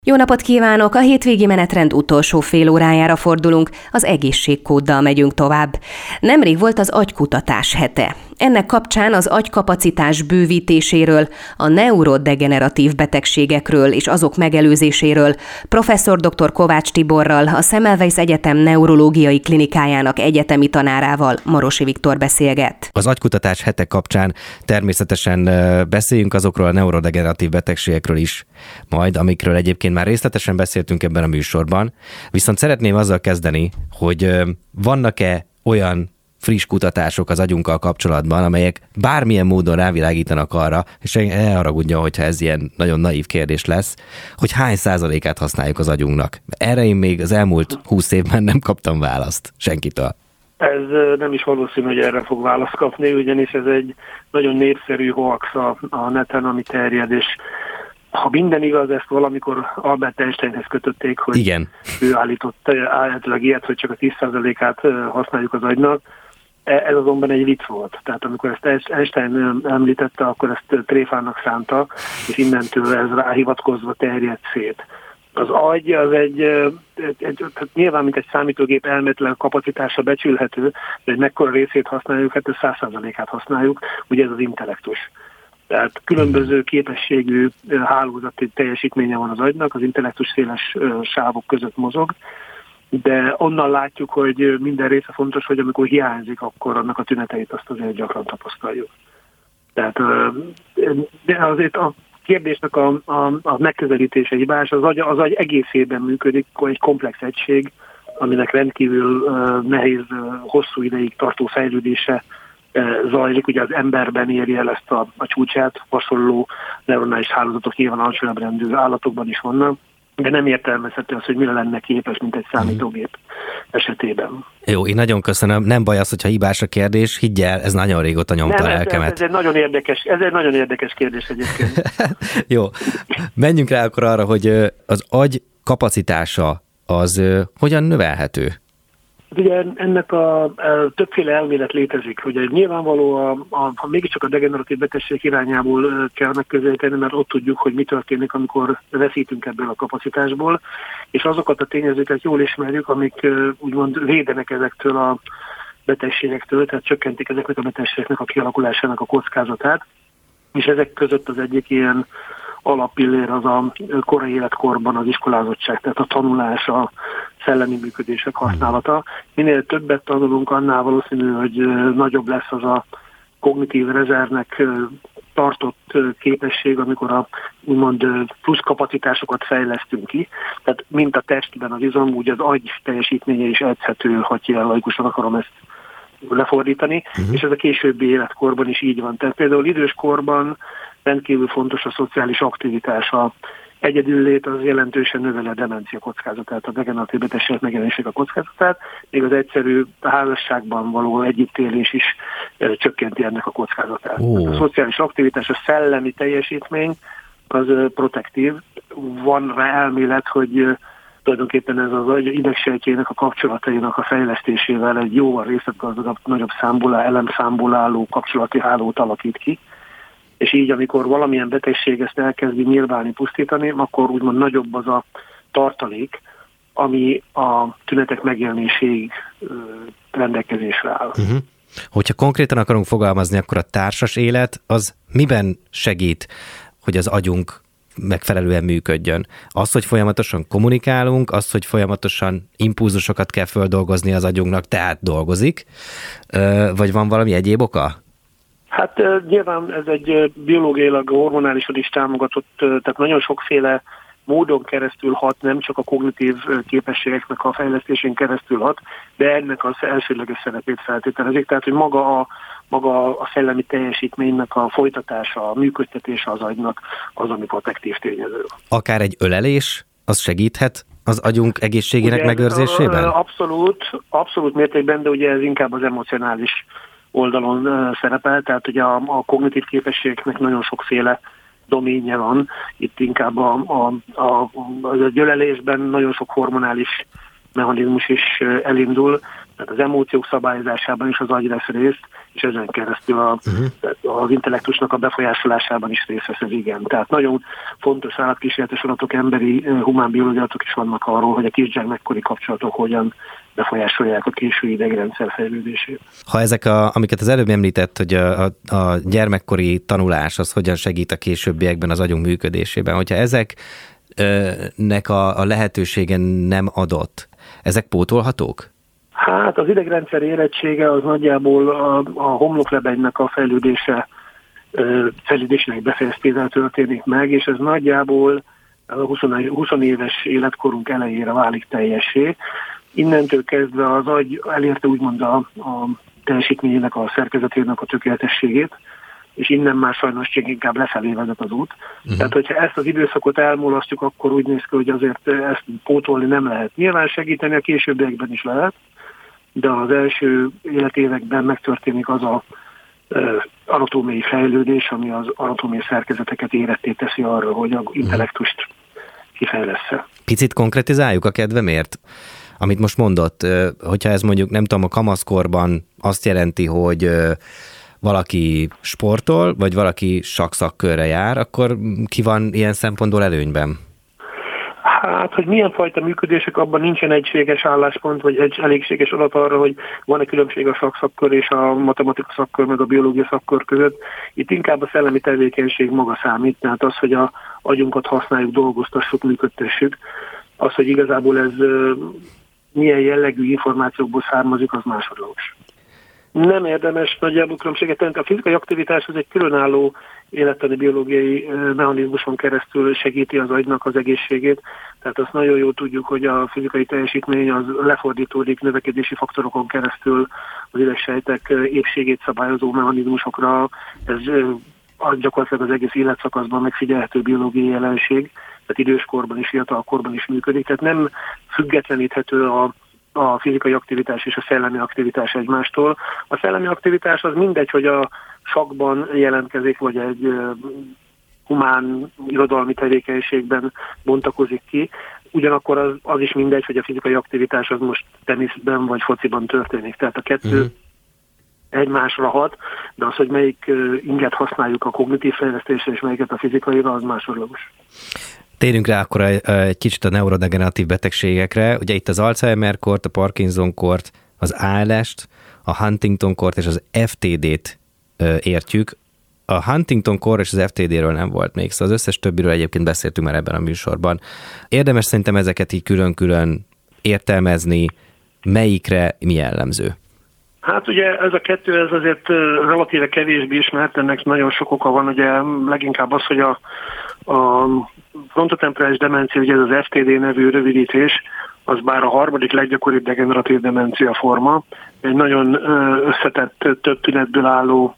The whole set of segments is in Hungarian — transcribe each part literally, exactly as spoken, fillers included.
Jó napot kívánok! A hétvégi menetrend utolsó fél órájára fordulunk, az egészségkóddal megyünk tovább. Nemrég volt az agykutatás hete. Ennek kapcsán az agykapacitás bővítéséről, a neurodegeneratív betegségekről és azok megelőzéséről professzor dr. Kovács Tiborral, a Semmelweis Egyetem neurológiai klinikájának egyetemi tanárával, Marosi Viktor beszélget. Az agykutatás hete kapcsán természetesen beszéljünk azokról a neurodegeneratív betegségekről is, majd amikről egyébként már részletesen beszéltünk ebben a műsorban, viszont szeretném azzal kezdeni, hogy vannak-e olyan friss kutatások az agyunkkal kapcsolatban, amelyek bármilyen módon rávilágítanak arra, és ne haragudjon, hogyha ez ilyen nagyon naív kérdés lesz, hogy hány százalékát használjuk az agyunknak. Erre én még az elmúlt húsz évben nem kaptam választ senkitől. Ez nem is valószínű, hogy erre fog választ kapni, ugyanis ez egy nagyon népszerű hoax a, a neten, ami terjed, és ha minden igaz, ezt valamikor Albert Einsteinhez kötötték, hogy igen. Ő állított állítólag ilyet, hogy csak a tíz százalékát használjuk az agynak. Ez azonban egy vicc volt. Tehát amikor ezt Einstein említette, akkor ezt tréfának szánta, és innentől ez ráhivatkozva terjedt szét. Az agy az egy, egy, egy nyilván, mint egy számítógép elméletileg kapacitása becsülhető, de egy mekkora részét használjuk, hát száz százalékát használjuk, ugye ez az intellektus. Tehát különböző képességű hálózati teljesítménye van az agynak, az intellektus széles sávok között mozog, de onnan látjuk, hogy minden része fontos, hogy amikor hiányzik, akkor annak a tüneteit azt azért gyakran tapasztaljuk. Tehát de azért a kérdésnek a, a, a megközelítése hibás, az agy, az agy egészében működik, egy komplex egység, aminek rendkívül nehéz, hosszú ideig tartó fejlődése zajlik, ugye az emberben éri el ezt a, a csúcsát, hasonló neuronális hálózatok nyilván alacsonyabb rendű állatokban is vannak, de nem értelmezhető az, hogy mire lenne képes, mint egy számítógép esetében. Jó, én nagyon köszönöm. Nem baj az, hogyha hibás a kérdés, higgyel, ez nagyon régóta nyomta a lelkemet. Ez egy nagyon érdekes, ez egy nagyon érdekes kérdés egyébként. Jó, menjünk rá akkor arra, hogy az agy kapacitása az hogyan növelhető? Ugye ennek a, a többféle elmélet létezik, hogy nyilvánvaló, a, a, ha mégiscsak a degeneratív betegség irányából kell megközelíteni, mert ott tudjuk, hogy mi történik, amikor veszítünk ebből a kapacitásból, és azokat a tényezőket jól ismerjük, amik úgymond védenek ezektől a betegségektől, tehát csökkentik ezeknek a betegségeknek a kialakulásának a kockázatát, és ezek között az egyik ilyen alappillér az a korai életkorban az iskolázottság, tehát a tanulás, a szellemi működések használata. Minél többet tanulunk, annál valószínű, hogy nagyobb lesz az a kognitív rezervnek tartott képesség, amikor a úgymond plusz kapacitásokat fejlesztünk ki. Tehát mint a testben az izom, úgy az agy teljesítménye is edzhető, ha ilyen laikusan akarom ezt lefordítani, uh-huh. és ez a későbbi életkorban is így van. Tehát például időskorban rendkívül fontos a szociális aktivitás, a egyedüllét az jelentősen növeli a demencia kockázatát, a degeneratív betegségek megjelenésének a kockázatát, még az egyszerű házasságban való együttélés is e, csökkenti ennek a kockázatát. Oh. A szociális aktivitás, a szellemi teljesítmény az e, protektív. Van rá elmélet, hogy e, tulajdonképpen ez az idegsejtjének a kapcsolatainak a fejlesztésével egy jóval részletgazdagabb, nagyobb számból, elemszámból álló kapcsolati hálót alakít ki. És így, amikor valamilyen betegség ezt elkezdi nyilvánni, pusztítani, akkor úgymond nagyobb az a tartalék, ami a tünetek megjelenéséig rendelkezésre áll. Uh-huh. Hogyha konkrétan akarunk fogalmazni, akkor a társas élet az miben segít, hogy az agyunk megfelelően működjön? Az, hogy folyamatosan kommunikálunk, az, hogy folyamatosan impulzusokat kell földolgozni az agyunknak, tehát dolgozik, vagy van valami egyéb oka? Hát uh, nyilván ez egy uh, biológiailag, hormonálisan is támogatott, uh, tehát nagyon sokféle módon keresztül hat, nem csak a kognitív uh, képességeknek a fejlesztésén keresztül hat, de ennek az elsődleges szerepét feltételezik, tehát hogy maga a, maga a szellemi teljesítménynek a folytatása, a működtetése az agynak az, ami protektív tényező. Akár egy ölelés, az segíthet az agyunk egészségének ugye, megőrzésében? Uh, abszolút, abszolút mértékben, de ugye ez inkább az emocionális oldalon uh, szerepel, tehát ugye a, a kognitív képességeknek nagyon sokféle doménye van. Itt inkább a, a, a, a gyölelésben nagyon sok hormonális mechanizmus is uh, elindul. Tehát az emóciók szabályozásában is az agy vesz részt, és ezen keresztül a, uh-huh. az intellektusnak a befolyásolásában is részt vesz ez, igen. Tehát nagyon fontos állatkísérletes adatok, emberi humánbiológiai adatok is vannak arról, hogy a kisgyermekkori kapcsolatok hogyan befolyásolják a késői idegrendszer fejlődését. Ha ezek, a, amiket az előbb említett, hogy a, a, a gyermekkori tanulás az hogyan segít a későbbiekben az agyunk működésében, hogyha ezeknek a, a lehetőségen nem adott, ezek pótolhatók? Hát az idegrendszer érettsége az nagyjából a, a homloklebegynek a fejlődése, fejlődésének befejeztével történik meg, és ez nagyjából a húsz éves életkorunk elejére válik teljessé. Innentől kezdve az agy elérte úgymond a, a teljesítményének, a szerkezetének a tökéletességét, és innen már sajnos csak inkább lefelé vezet az út. Uh-huh. Tehát, hogyha ezt az időszakot elmulasztjuk, akkor úgy néz ki, hogy azért ezt pótolni nem lehet. Nyilván segíteni a későbbiekben is lehet, de az első életévekben megtörténik az a uh, anatómiai fejlődés, ami az anatómiai szerkezeteket éretté teszi arra, hogy az intellektust kifejlessze. Picit konkretizáljuk a kedvemért? Amit most mondott, hogyha ez mondjuk, nem tudom, a kamaszkorban azt jelenti, hogy valaki sportol, vagy valaki sakszakkörre jár, akkor ki van ilyen szempontból előnyben? Hát, hogy milyen fajta működések, abban nincsen egységes álláspont, vagy egy elégséges adat arra, hogy van-e különbség a sakszakkör és a matematika szakkör, meg a biológia szakkör között. Itt inkább a szellemi tevékenység maga számít, tehát az, hogy a agyunkat használjuk, dolgoztassuk, működtessük. Az, hogy igazából ez milyen jellegű információkból származik, az másodlagos. Nem érdemes nagyjából különbséget tenni. A fizikai aktivitás az egy különálló élettani biológiai mechanizmuson keresztül segíti az agynak az egészségét. Tehát azt nagyon jól tudjuk, hogy a fizikai teljesítmény az lefordítódik növekedési faktorokon keresztül az idegsejtek épségét szabályozó mechanizmusokra. Ez gyakorlatilag az egész életszakaszban megfigyelhető biológiai jelenség, tehát időskorban is, fiatalkorban is működik. Tehát nem függetleníthető a a fizikai aktivitás és a szellemi aktivitás egymástól. A szellemi aktivitás az mindegy, hogy a sakkban jelentkezik, vagy egy uh, humán irodalmi tevékenységben bontakozik ki. Ugyanakkor az, az is mindegy, hogy a fizikai aktivitás az most teniszben vagy fociban történik. Tehát a kettő uh-huh. egymásra hat, de az, hogy melyik uh, inget használjuk a kognitív fejlesztésre és melyiket a fizikaira, az másodlagos. Térjünk rá akkor egy kicsit a neurodegeneratív betegségekre. Ugye itt az Alzheimer-kort, a Parkinson-kort, az á el est, a Huntington-kort és az ef té dét értjük. A Huntington-kor és az ef té déről nem volt még, szóval az összes többiről egyébként beszéltünk már ebben a műsorban. Érdemes szerintem ezeket így külön-külön értelmezni, melyikre mi jellemző? Hát ugye ez a kettő, ez azért relatíve kevésbé ismert, ennek nagyon sok oka van, ugye leginkább az, hogy a, a frontotemporális demencia, ugye ez az ef té dé nevű rövidítés, az bár a harmadik leggyakoribb degeneratív demencia forma, egy nagyon összetett, több tünetből álló,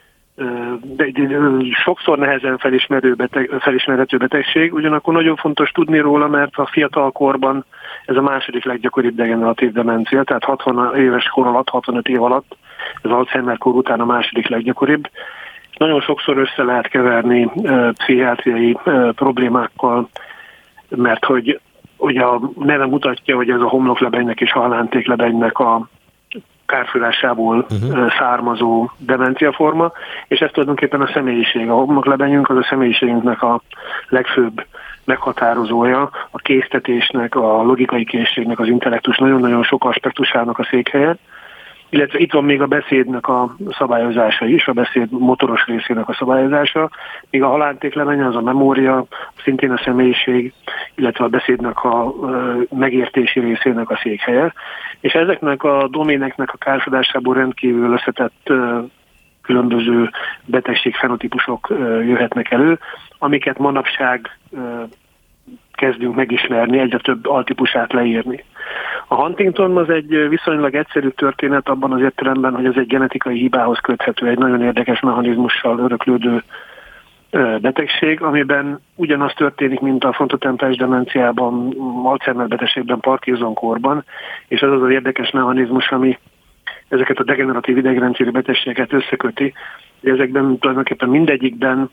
de sokszor nehezen felismerő beteg, felismerhető betegség, ugyanakkor nagyon fontos tudni róla, mert a fiatal korban ez a második leggyakoribb degeneratív demencia, tehát hatvan éves kor alatt, hatvanöt év alatt, ez Alzheimer-kor után a második leggyakoribb. Nagyon sokszor össze lehet keverni e, pszichiátriai e, problémákkal, mert hogy ugye a neve mutatja, hogy ez a homloklebegynek és a halántéklebegynek a kárfulásából uh-huh. származó demenciaforma, és ez tulajdonképpen a személyiség. A homloklebenyünk az a személyiségünknek a legfőbb meghatározója, a késztetésnek, a logikai készségnek, az intellektus nagyon-nagyon sok aspektusának a székhelye, illetve itt van még a beszédnek a szabályozása is, a beszéd motoros részének a szabályozása, míg a halántéklebeny az a memória, szintén a személyiség, illetve a beszédnek a megértési részének a székhelye. És ezeknek a doméneknek a károsodásából rendkívül összetett különböző betegség-fenotípusok jöhetnek elő, amiket manapság kezdünk megismerni, egyre több altípusát leírni. A Huntington az egy viszonylag egyszerű történet abban az értelemben, hogy ez egy genetikai hibához köthető, egy nagyon érdekes mechanizmussal öröklődő betegség, amiben ugyanaz történik, mint a frontotemporális demenciában, Alzheimer betegségben, Parkinson-korban, és az az az érdekes mechanizmus, ami ezeket a degeneratív idegrendszeri betegségeket összeköti. Ezekben tulajdonképpen mindegyikben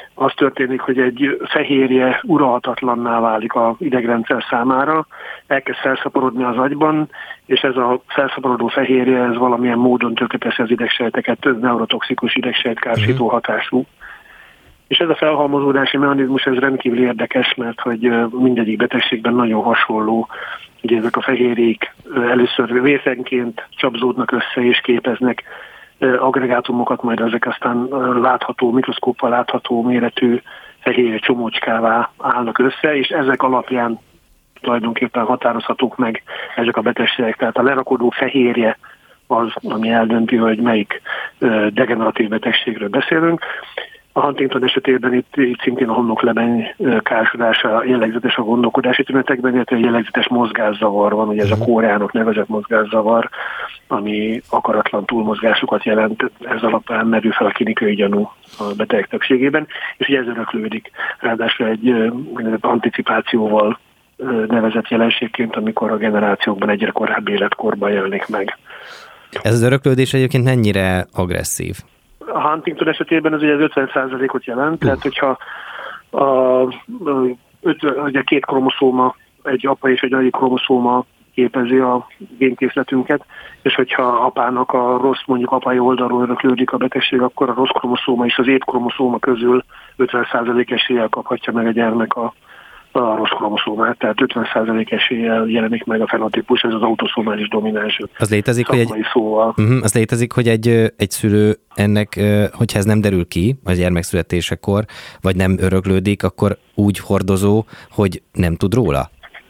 az történik, hogy egy fehérje uralhatatlanná válik az idegrendszer számára, elkezd felszaporodni az agyban, és ez a felszaporodó fehérje ez valamilyen módon tönkreteszi az idegsejteket, neurotoxikus idegsejtkárosító hatású. És ez a felhalmozódási mechanizmus ez rendkívül érdekes, mert hogy mindegyik betegségben nagyon hasonló. Ugye ezek a fehérjék először vészenként csapzódnak össze és képeznek aggregátumokat, majd ezek aztán látható, mikroszkóppal látható méretű fehérje csomócskává állnak össze, és ezek alapján tulajdonképpen határozhatók meg ezek a betegségek. Tehát a lerakodó fehérje az, ami eldönti, hogy melyik degeneratív betegségről beszélünk. A Huntington esetében itt, itt szintén a homloklebeny károsodása jellegzetes a gondolkodási tünetekben, illetve jellegzetes mozgászavar van, ugye ez a kóreának nevezett mozgászavar, ami akaratlan túlmozgásokat jelent, ez alapján merül fel a klinikai gyanú a betegek többségében, és ugye ez öröklődik. Ráadásul egy anticipációval nevezett jelenségként, amikor a generációkban egyre korábbi életkorban jelenik meg. Ez az öröklődés egyébként mennyire agresszív? A Huntington esetében ez ugye az ötven százalékot jelent, tehát hogyha a, a, a két kromoszóma, egy apa és egy anyi kromoszóma képezi a génkészletünket, és hogyha apának a rossz, mondjuk apai oldalról öröklődik a betegség, akkor a rossz kromoszóma és az ét kromoszóma közül ötven százalék eséllyel kaphatja meg a gyermek a a rossz kromoszómát, tehát ötven százalék eséllyel jelenik meg a fenotípus, ez az autoszomális domináns. Az létezik, hogy egy, szóval. uh-huh, az létezik, hogy egy, egy szülő ennek, hogyha ez nem derül ki a gyermekszületésekor, vagy nem öröklődik, akkor úgy hordozó, hogy nem tud róla?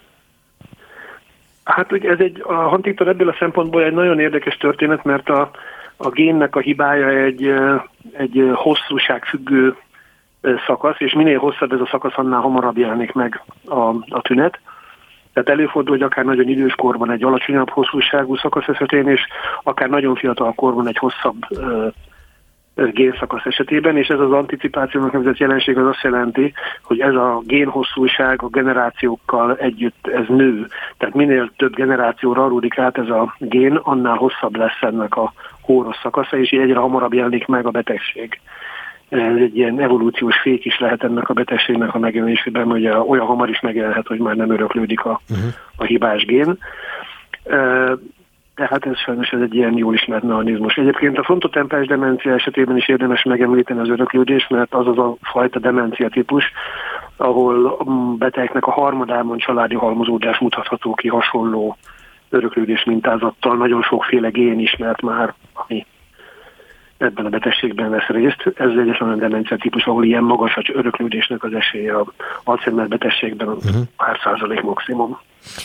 Hát ugye ez egy, a Huntington ebből a szempontból egy nagyon érdekes történet, mert a, a génnek a hibája egy, egy hosszúságfüggő szakasz, és minél hosszabb ez a szakasz, annál hamarabb jelenik meg a, a tünet. Tehát előfordul, hogy akár nagyon idős korban egy alacsonyabb hosszúságú szakasz esetén, és akár nagyon fiatal korban egy hosszabb ö, génszakasz esetében, és ez az anticipációnak nevezett jelenség az azt jelenti, hogy ez a génhosszúság a generációkkal együtt ez nő. Tehát minél több generációra alódik át ez a gén, annál hosszabb lesz ennek a hóros szakasza, és így egyre hamarabb jelenik meg a betegség. Ez egy ilyen evolúciós fék is lehet ennek a betegségnek a megjelenésében, hogy olyan hamar is megjelenhet, hogy már nem öröklődik a, uh-huh. a hibás gén. Tehát ez sajnos ez egy ilyen jól ismert mechanizmus. Egyébként a frontotempás demencia esetében is érdemes megemlíteni az öröklődést, mert az az a fajta demencia típus, ahol a betegeknek a harmadában családi halmozódás mutatható ki hasonló öröklődés mintázattal. Nagyon sokféle gén ismert már, ami ebben a betegségben vesz részt. Ez egyetlen olyan demencia típus, ahol ilyen magas az öröklődésnek az esélye az Alzheimer betegségben uh-huh. pár százalék maximum.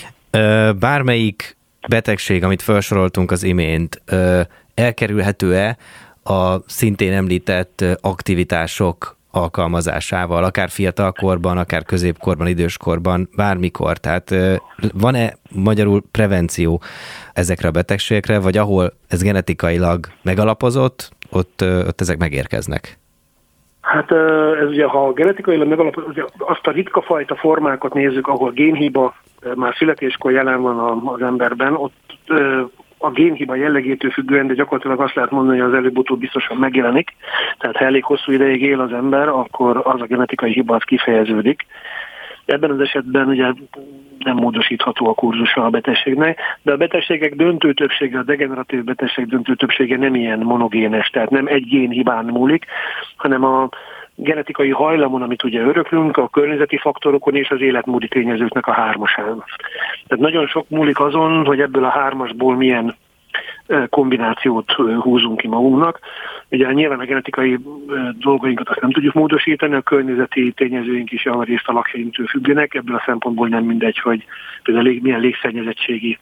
Bármelyik betegség, amit felsoroltunk az imént, elkerülhető-e a szintén említett aktivitások alkalmazásával, akár fiatalkorban, akár középkorban, időskorban, bármikor? Tehát van-e magyarul prevenció ezekre a betegségekre, vagy ahol ez genetikailag megalapozott, ott, ott ezek megérkeznek? Hát ez ugye, ha genetikailag megalapozott, azt a ritka fajta formákat nézzük, ahol génhiba már születéskor jelen van az emberben, ott a génhiba jellegétől függően, de gyakorlatilag azt lehet mondani, hogy az előbb-utóbb biztosan megjelenik. Tehát ha elég hosszú ideig él az ember, akkor az a genetikai hiba az kifejeződik. Ebben az esetben ugye nem módosítható a kurzusa a betegségnek, de a betegségek döntő többsége, a degeneratív betegség döntő többsége nem ilyen monogénes, tehát nem egy génhibán múlik, hanem a genetikai hajlamon, amit ugye öröklünk, a környezeti faktorokon és az életmódi tényezőknek a hármasán. Tehát nagyon sok múlik azon, hogy ebből a hármasból milyen kombinációt húzunk ki magunknak. Ugye nyilván a genetikai dolgainkat azt nem tudjuk módosítani, a környezeti tényezőink is javarészt a lakhelyünktől függenek, ebből a szempontból nem mindegy, hogy például milyen légszennyezettségi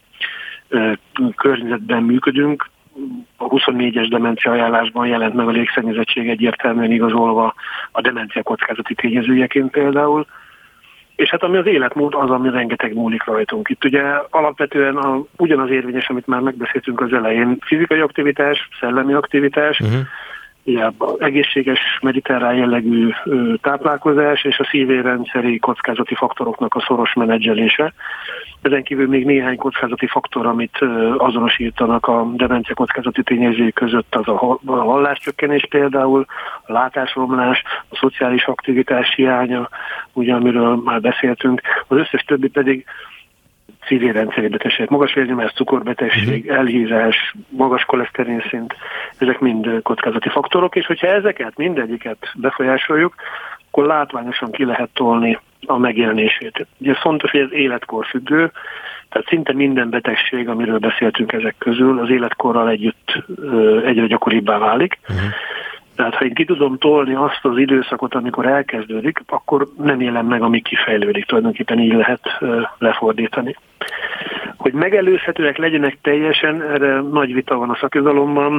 környezetben működünk. A huszonnégyes demencia ajánlásban jelent meg a légszennyezettség egyértelműen igazolva a demencia kockázati tényezőjeként például. És hát ami az életmód, az, ami rengeteg múlik rajtunk. Itt ugye alapvetően a, ugyanaz érvényes, amit már megbeszéltünk az elején, fizikai aktivitás, szellemi aktivitás, uh-huh. ugye, egészséges, mediterrán jellegű táplálkozás és a szívérrendszeri kockázati faktoroknak a szoros menedzselése. Ezen kívül még néhány kockázati faktor, amit azonosítanak a demencia kockázati tényezői között, az a halláscsökkenés például, a látásromlás, a szociális aktivitás hiánya, ugye, amiről már beszéltünk, az összes többi pedig szívérrendszeri betegség, magas vérnyomás, cukorbetegség, elhízás, magas koleszterin szint, ezek mind kockázati faktorok, és hogyha ezeket mindegyiket befolyásoljuk, akkor látványosan ki lehet tolni a megjelenését. Ugye fontos, hogy ez életkor függő, tehát szinte minden betegség, amiről beszéltünk ezek közül, az életkorral együtt ö, egyre gyakoribbá válik. Uh-huh. Tehát ha én ki tudom tolni azt az időszakot, amikor elkezdődik, akkor nem jelen meg, amíg kifejlődik. Tulajdonképpen így lehet ö, lefordítani. Hogy megelőzhetőek legyenek teljesen, erre nagy vita van a szakirodalomban.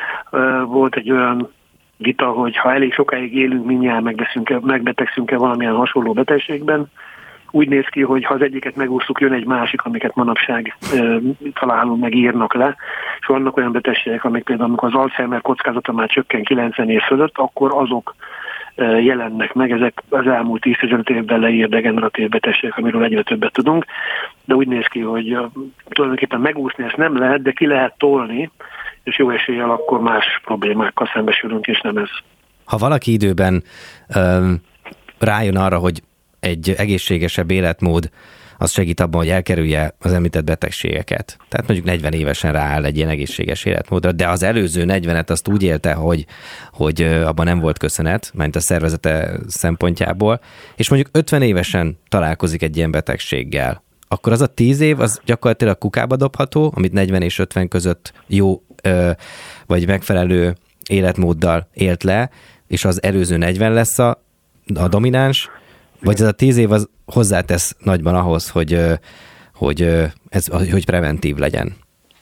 Ö, volt egy olyan vita, hogy ha elég sokáig élünk, mindjárt megbetegszünk-e valamilyen hasonló betegségben. Úgy néz ki, hogy ha az egyiket megúsztuk, jön egy másik, amiket manapság e, találunk, meg írnak le, és vannak olyan betegségek, amik például, amikor az Alzheimer kockázata már csökken kilencven év fölött, akkor azok e, jelennek meg, ezek az elmúlt tíz-tizenöt évben leírt degeneratív betegségek, amiről egyre többet tudunk, de úgy néz ki, hogy uh, tulajdonképpen megúszni ezt nem lehet, de ki lehet tolni, és jó eséllyel akkor más problémákkal szembesülünk, és nem ez. Ha valaki időben um, rájön arra, hogy egy egészségesebb életmód az segít abban, hogy elkerülje az említett betegségeket. Tehát mondjuk negyven évesen rááll egy ilyen egészséges életmódra, de az előző negyvenet azt úgy élte, hogy, hogy abban nem volt köszönet, mert a szervezete szempontjából, és mondjuk ötven évesen találkozik egy ilyen betegséggel, akkor az a tíz év az gyakorlatilag kukába dobható, amit negyven és ötven között jó ö, vagy megfelelő életmóddal élt le, és az előző negyven lesz a, a domináns, vagy ez a tíz év az hozzátesz nagyban ahhoz, hogy, hogy, ez, hogy preventív legyen.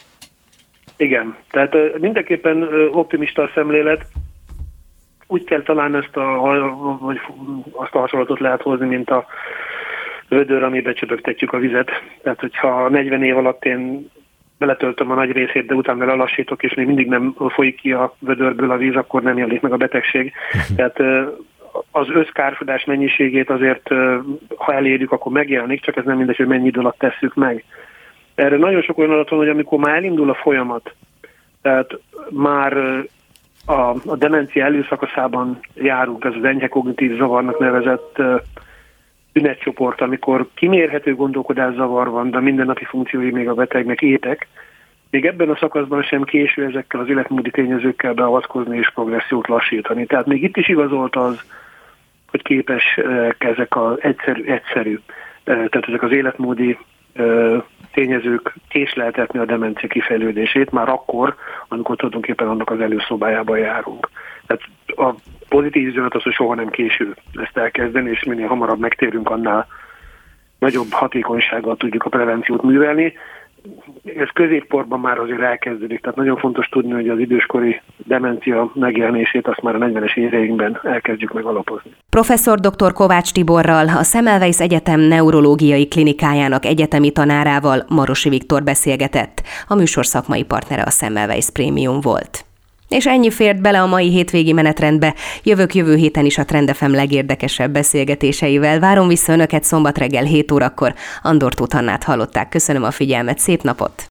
Igen, tehát mindenképpen optimista a szemlélet. Úgy kell talán ezt a, vagy azt a hasonlatot lehet hozni, mint a vödör, amiben csöpögtetjük a vizet. Tehát, hogyha negyven év alatt én beletöltöm a nagy részét, de utána lelassítok, és még mindig nem folyik ki a vödörből a víz, akkor nem jelenik meg a betegség. Tehát az összkárosodás mennyiségét azért, ha elérjük, akkor megjelenik, csak ez nem mindegy, hogy mennyi idő alatt tesszük meg. Erre nagyon sok olyan adat van, hogy amikor már elindul a folyamat, tehát már a, a demencia előszakaszában járunk, ez az enyhe kognitív zavarnak nevezett tünetcsoport, amikor kimérhető gondolkodászavar van, de mindennapi funkciói még a betegnek étek, még ebben a szakaszban sem késő ezekkel az életmódi tényezőkkel beavatkozni és progressziót lassítani. Tehát még itt is igazolt az, hogy képes ezek az egyszerű, egyszerű, tehát ezek az életmódi tényezők késleltetni a demencia kifejlődését már akkor, amikor tulajdonképpen annak az előszobájában járunk. Tehát a pozitív üzenet az, hogy soha nem késő ezt elkezdeni, és minél hamarabb megtérünk, annál nagyobb hatékonysággal tudjuk a prevenciót művelni. Ez középkorban már azért elkezdődik, tehát nagyon fontos tudni, hogy az időskori demencia megjelenését azt már a negyvenes éveinkben elkezdjük meg alapozni. Professzor dr. Kovács Tiborral, a Semmelweis Egyetem neurológiai klinikájának egyetemi tanárával, Marosi Viktor beszélgetett. A műsor szakmai partnere a Semmelweis Prémium volt. És ennyi fért bele a mai hétvégi menetrendbe. Jövök jövő héten is a Trend ef em legérdekesebb beszélgetéseivel. Várom vissza Önöket szombat reggel hét órakor. Andor Tóth Annát hallották. Köszönöm a figyelmet, szép napot!